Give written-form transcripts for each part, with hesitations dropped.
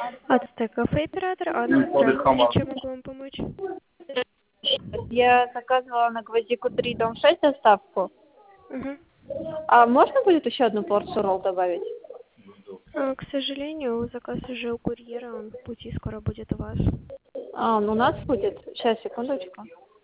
Ацтек кафе оператор. Анна, здравствуйте. Чем могу вам помочь? Я заказывала на Гвоздику 3, дом 6 доставку. Угу. А можно будет еще одну порцию ролл добавить? К сожалению, заказ уже у курьера, он в пути скоро будет у вас. Ну у нас будет. Сейчас, секундочку.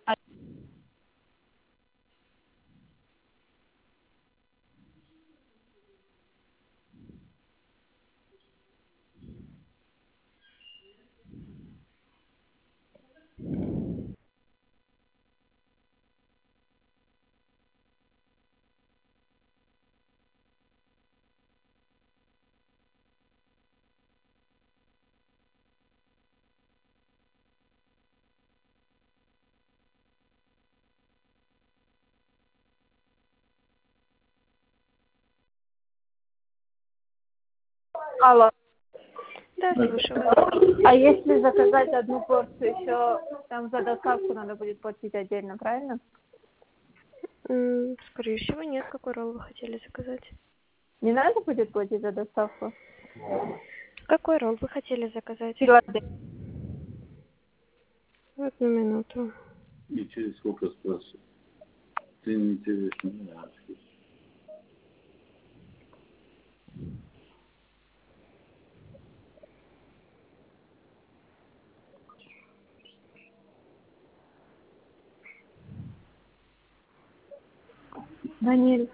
Алло. Да, слушаю вас. А если заказать одну порцию еще, там за доставку надо будет платить отдельно, правильно? Скорее всего, нет. Какой ролл вы хотели заказать? Не надо будет платить за доставку? Какой ролл вы хотели заказать? Филадельфия. Одну минуту. И через сколько спрашивают? Ты не интересно. Даниэль.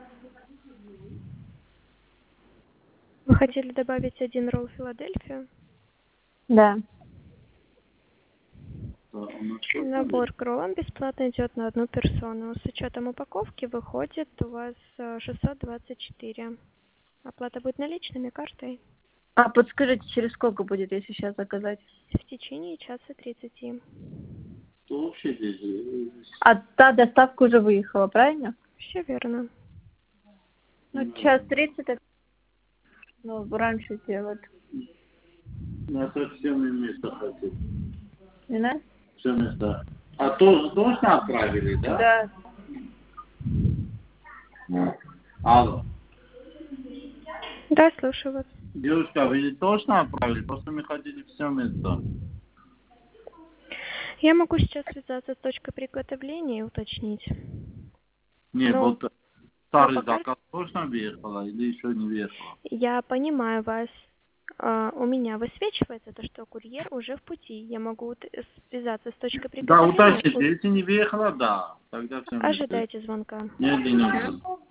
Вы хотели добавить один ролл Филадельфию? Да. Набор к роллам бесплатно идет на одну персону. С учетом упаковки выходит у вас 624. Оплата будет наличными, картой. А подскажите, через сколько будет, если сейчас заказать? В течение часа 30. Что вообще здесь? А та доставка уже выехала, правильно? Все верно. Ну, час 30, это... ну, раньше сделать. На совсем место хотел. Не надо? Все места. А тоже точно отправили, да? Да. Алло. Да, слушаю вас. Девушка, вы точно отправили? Просто мы хотели все места. Я могу сейчас связаться с точкой приготовления и уточнить. Не, Но вот старый пока заказ точно въехала или еще не въехала? я понимаю вас. У меня высвечивается то, что курьер уже в пути. Я могу связаться с точкой Да, приготовления. уточните, если не въехала, да. Тогда все места. Ожидайте звонка. Нет, нет.